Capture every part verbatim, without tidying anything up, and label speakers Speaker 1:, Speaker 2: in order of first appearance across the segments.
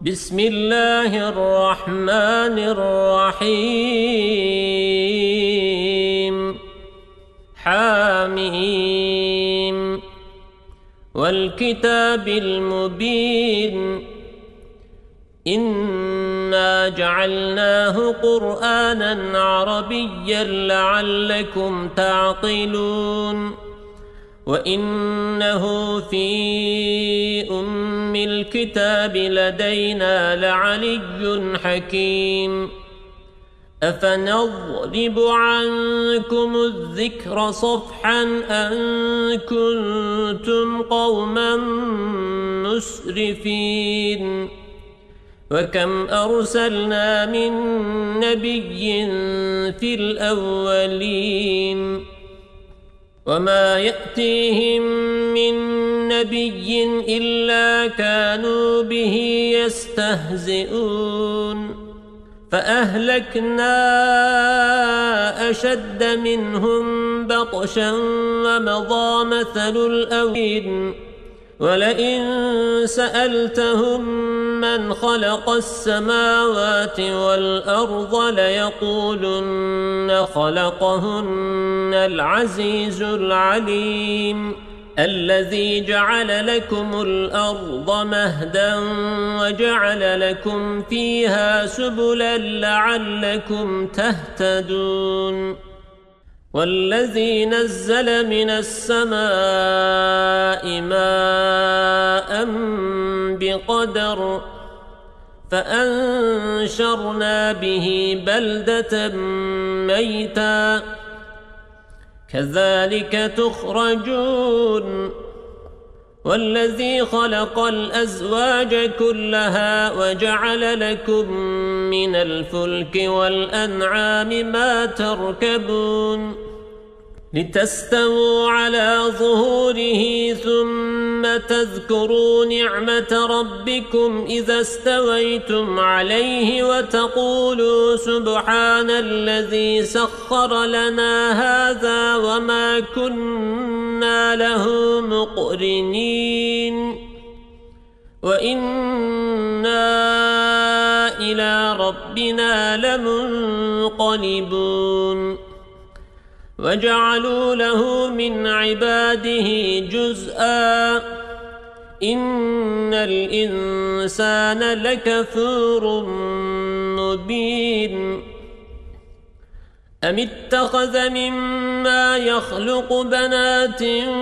Speaker 1: بسم الله الرحمن الرحيم حاميم والكتاب المبين إنا جعلناه قرآنا عربيا لعلكم تعقلون وإنه في أم الكتاب لدينا لعلي حكيم أفنضرب عنكم الذكر صفحا أن كنتم قوما مسرفين وكم أرسلنا من نبي في الأولين وما يأتيهم من نبي إلا كانوا به يستهزئون فأهلكنا أشد منهم بطشا ومضى مثل الأولين ولئن سألتهم من خلق السماوات والأرض ليقولن خلقهن العزيز العليم الذي جعل لكم الأرض مهدا وجعل لكم فيها سبلا لعلكم تهتدون والذي نزل من السماء ماء بقدر فأنشرنا به بلدة ميتا كذلك تخرجون والذي خلق الأزواج كلها وجعل لكم من الفلك والأنعام ما تركبون لتستووا على ظهوره ثم تذكروا نعمة ربكم إذا استويتم عليه وتقولوا سبحان الذي سخر لنا هذا وما كنا له مقرنين وإنا إلى ربنا لمنقلبون وجعلوا له من عباده جزءا إن الإنسان لكفور مبين أم اتخذ مما يخلق بنات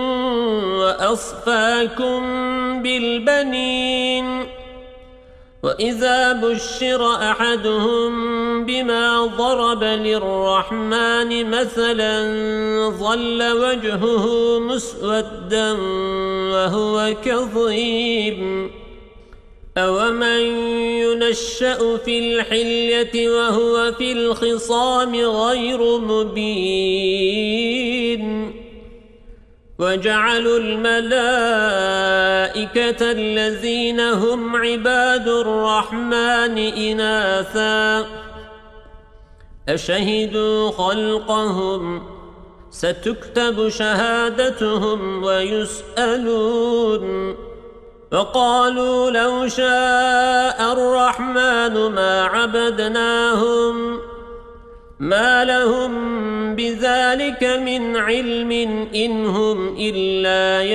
Speaker 1: وأصفاكم بالبنين وإذا بشر أحدهم بما ضرب للرحمن مثلا ظل وجهه مسودا وهو كظيم أومن ينشأ في الحلية وهو في الخصام غير مبين وجعلوا الملائكة الذين هم عباد الرحمن إناثا أشهدوا خلقهم ستكتب شهادتهم ويسألون وقالوا لو شاء الرحمن ما عبدناهم ما لهم بذلك من علم إن هم إلا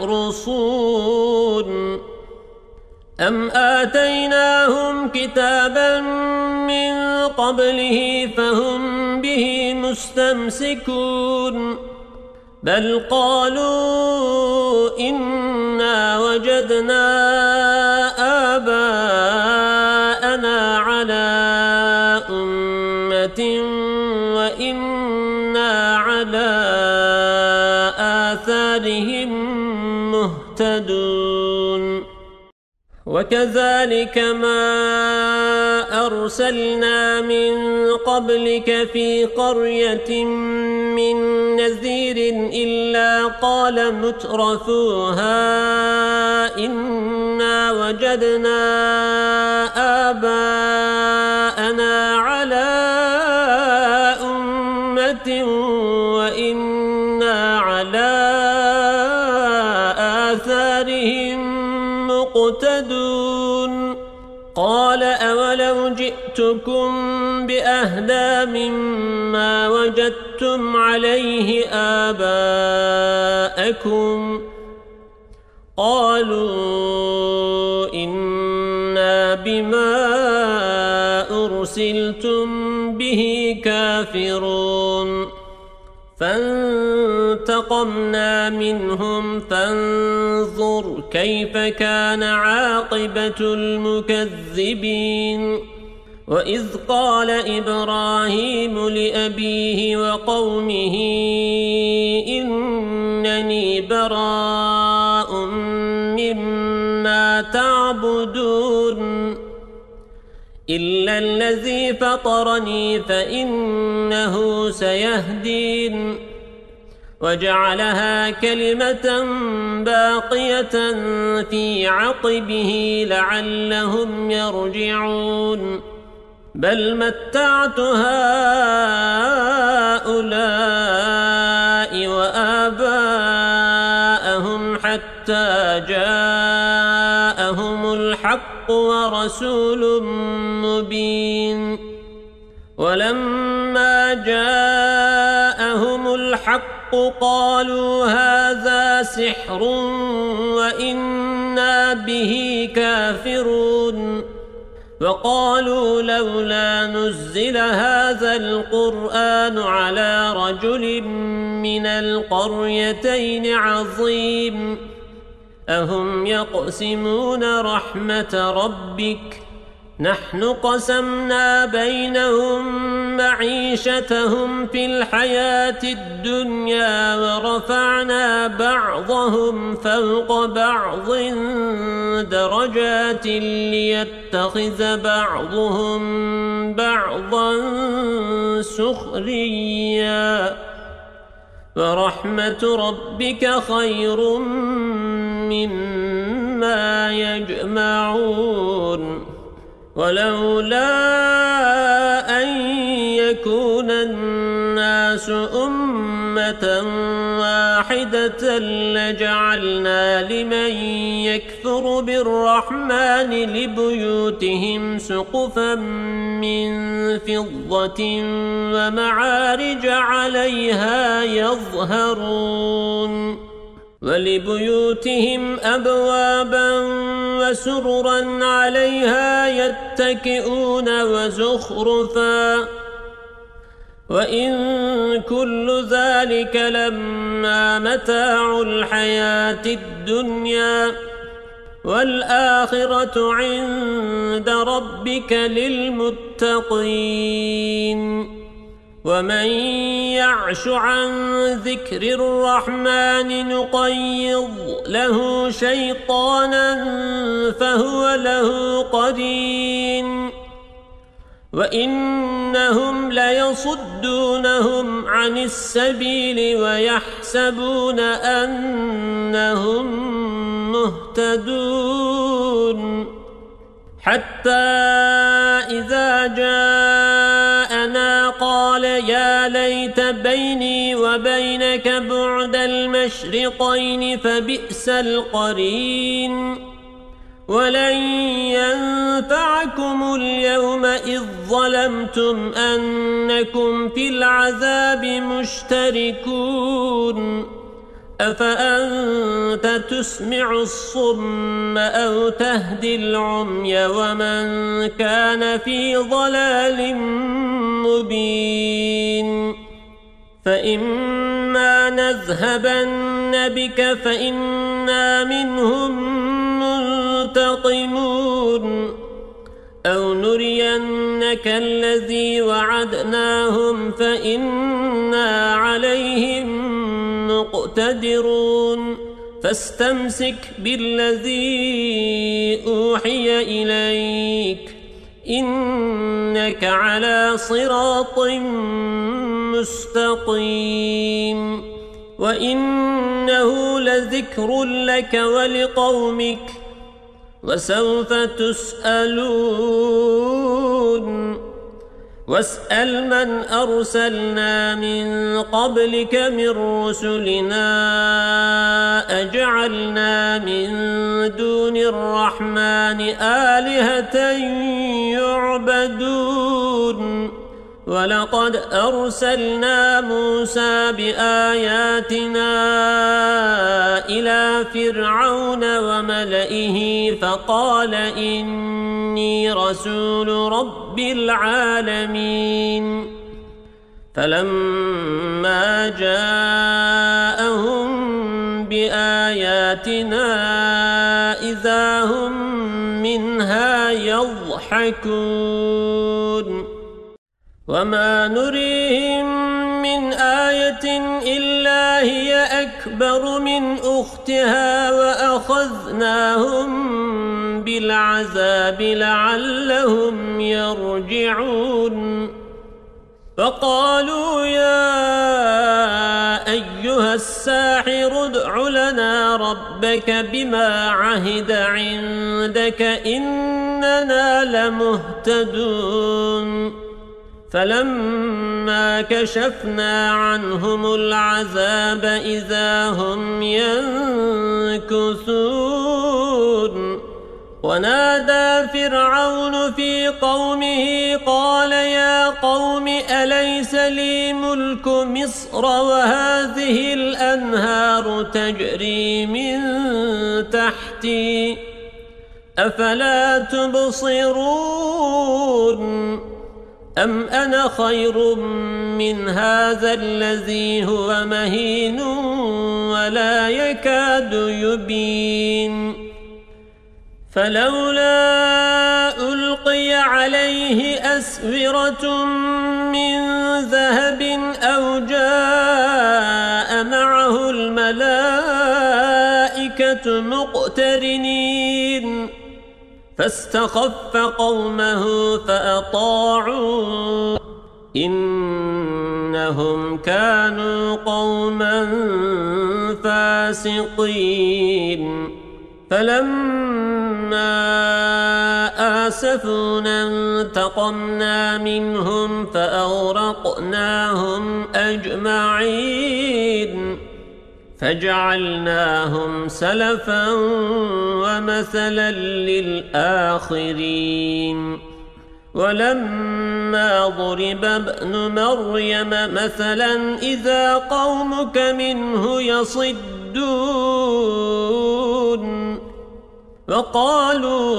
Speaker 1: يخرصون أم آتيناهم كتابا من قبله فهم به مستمسكون بل قالوا إنا وجدنا آباءنا على أمة وإنا على آثارهم مهتدون وكذلك ما أرسلنا من قبلك في قرية من نذير إلا قال مترفوها إنا وجدنا آباءنا على أمة وإنا على آثارهم مقتدون قال أولو جئتكم بأهدى مما وجدتم عليه آباءكم قالوا إنا بما أرسلتم به كافرون فانتقمنا منهم فانظر كيف كان عاقبة المكذبين وإذ قال إبراهيم لأبيه وقومه إنني براء مما تعبدون إلا الذي فطرني فإنه سيهدين وجعلها كلمة باقية في عقبه لعلهم يرجعون بل متعت هؤلاء وآباءهم حتى جاءهم الحق ورسول مبين ولما جاءهم الحق قالوا هذا سحر وإنا به كافرون وقالوا لولا نزل هذا القرآن على رجل من القريتين عظيم أهم يقسمون رحمة ربك نحن قسمنا بينهم معيشتهم في الحياة الدنيا ورفعنا بعضهم فوق بعض درجات ليتخذ بعضهم بعضا سخريا ورحمة ربك خير مما يجمعون ولولا أن يكون الناس أمة واحدة لجعلنا لمن يكفر بالرحمن لبيوتهم سقفا من فضة ومعارج عليها يظهرون ولبيوتهم أبوابا وسررا عليها يتكئون وزخرفا وإن كل ذلك لما متاع الحياة الدنيا والآخرة عند ربك للمتقين ومن يعش عن ذكر الرحمن نقيض له شيطانا فهو له قرين وإنهم ليصدونهم عن السبيل ويحسبون أنهم مهتدون حتى إذا جاءنا قال يا ليت بيني وبينك بعد المشرقين فبئس القرين ولن ينفعكم اليوم إذ ظلمتم أنكم في العذاب مشتركون أفأنت تسمع الصم أو تهدي العمي ومن كان في ضلال مبين فإما نذهبن بك فإنا منهم منتقمون أو نرينك الذي وعدناهم فإنا عليهم مقتدرون فاستمسك بالذي أوحي إليك إنك على صراط مستقيم وإنه لذكر لك ولقومك وسوف تسألون واسأل من أرسلنا من قبلك من رسلنا أجعلنا من دون الرحمن آلهة يعبدون ولقد أرسلنا موسى بآياتنا إلى فرعون وملئه فقال إني رسول رب العالمين فلما جاءهم بآياتنا إذا هم منها يضحكون وما نريهم من آية إلا هي أكبر من أختها وأخذناهم بالعذاب لعلهم يرجعون فقالوا يا أيها الساحر ادع لنا ربك بما عهد عندك إننا لمهتدون فلما كشفنا عنهم العذاب إذا هم ينكثون ونادى فرعون في قومه قال يا قوم أليس لي ملك مصر وهذه الأنهار تجري من تحتي أفلا تبصرون أم أنا خير من هذا الذي هو مهين ولا يكاد يبين فلولا ألقي عليه أسورة من ذهب أو جاء معه الملائكة مقترنين فاستخف قومه فأطاعوا إنهم كانوا قوما فاسقين فلما آسفونا انتقمنا منهم فأغرقناهم أجمعين فجعلناهم سلفا ومثلا للآخرين ولما ضرب ابن مريم مثلا إذا قومك منه يصدون وقالوا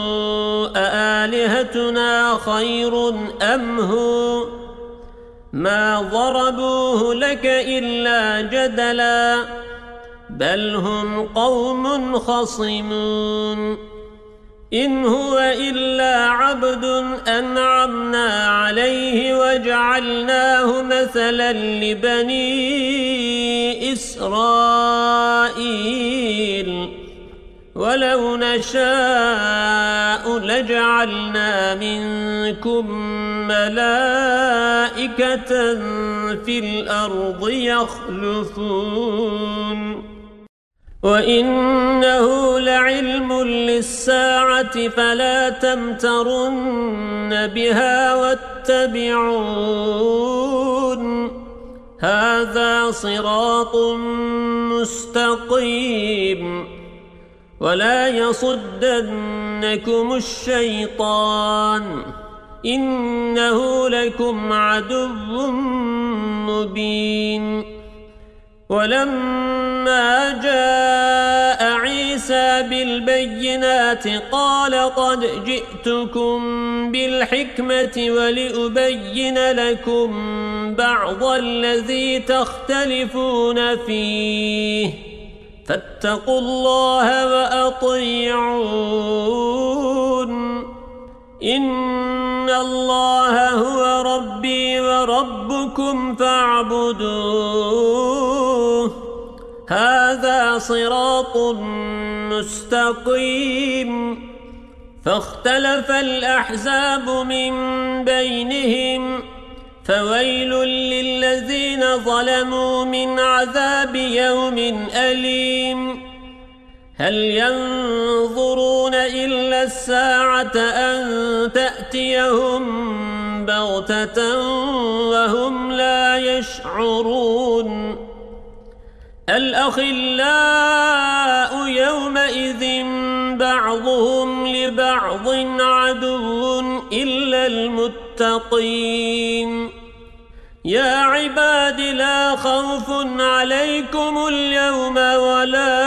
Speaker 1: أآلهتنا خير أم هو ما ضربوه لك إلا جدلا بل هم قوم خصمون إن هو إلا عبد أنعمنا عليه وجعلناه مثلا لبني إسرائيل ولو نشاء لجعلنا منكم ملائكة في الأرض يخلفون وإنه لعلم للساعة فلا تمترن بها واتبعون هذا صراط مستقيم ولا يصدنكم الشيطان إنه لكم عدو مبين ولما جاء عيسى بالبينات قال قد جئتكم بالحكمة ولأبين لكم بعض الذي تختلفون فيه فاتقوا الله وأطيعون إن الله هو ربي وربكم فاعبدوه هذا صراط مستقيم فاختلف الأحزاب من بينهم فويل للذين ظلموا من عذاب يوم أليم هل ينظرون إلا الساعة أن تأتيهم بغتة وهم لا يشعرون الأخلاء يومئذ بعضهم لبعض عدو إلا المتقين يا عباد لا خوف عليكم اليوم ولا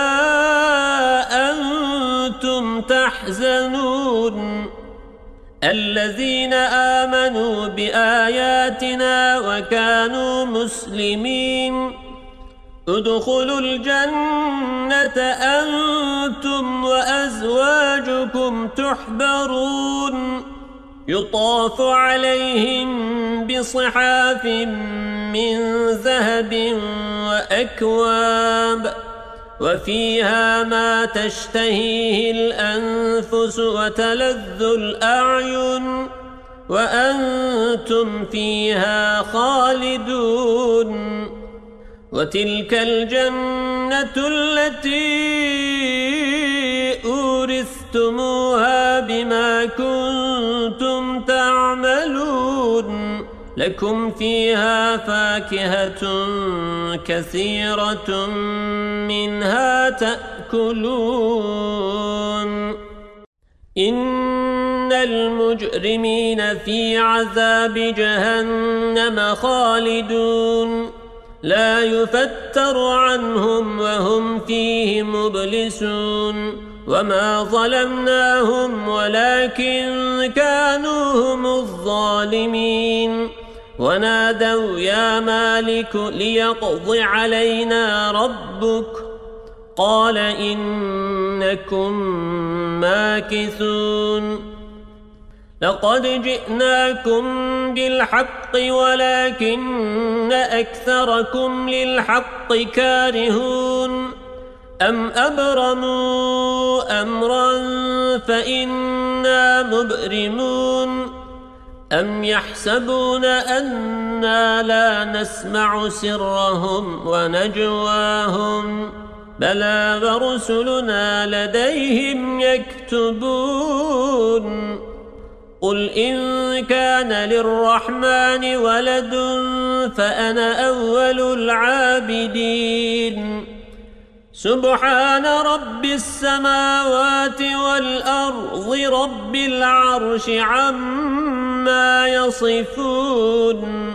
Speaker 1: أنتم تحزنون الذين آمنوا بآياتنا وكانوا مسلمين ادخلوا الجنة أنتم وأزواجكم تحبرون يطاف عليهم بصحاف من ذهب وأكواب وفيها ما تشتهيه الأنفس وتلذ الأعين وأنتم فيها خالدون وتلك الجنة التي أورثتموها بما كنتم تعملون لكم فيها فاكهة كثيرة منها تأكلون إن المجرمين في عذاب جهنم خالدون لا يفتر عنهم وهم فيه مبلسون وما ظلمناهم ولكن كانوا هم الظالمين ونادوا يا مالك ليقض علينا ربك قال إنكم ماكثون لقد جئناكم بالحق ولكن أكثركم للحق كارهون أم أبرموا أمرا فإنا مبرمون أم يحسبون أنا لا نسمع سرهم ونجواهم بلى ورسلنا لديهم يكتبون قل إن كان للرحمن ولد فأنا أول العابدين سبحان رب السماوات والأرض رب العرش عما يصفون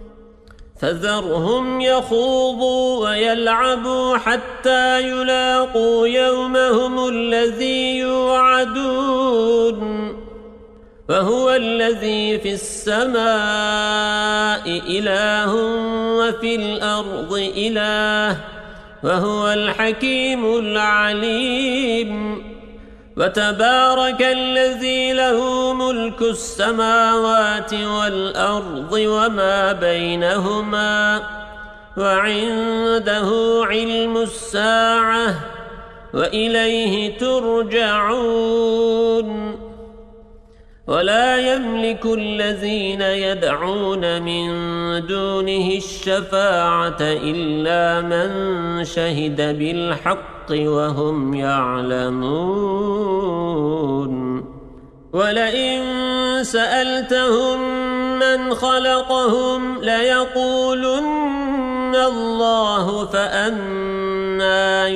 Speaker 1: فذرهم يخوضوا ويلعبوا حتى يلاقوا يومهم الذي يوعدون وهو الذي في السماء إله وفي الأرض إله وهو الحكيم العليم وتبارك الذي له ملك السماوات والأرض وما بينهما وعنده علم الساعة وإليه ترجعون ولا يملك الذين يدعون من دونه الشفاعة إلا من شهد بالحق وهم يعلمون ولئن سألتهم من خلقهم ليقولن الله فأنى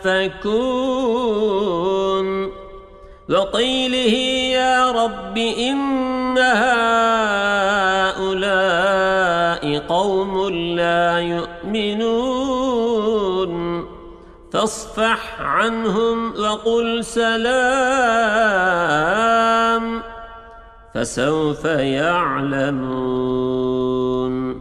Speaker 1: يؤفكون وقيله يا رب إن هؤلاء قوم لا يؤمنون فاصفح عنهم وقل سلام فسوف يعلمون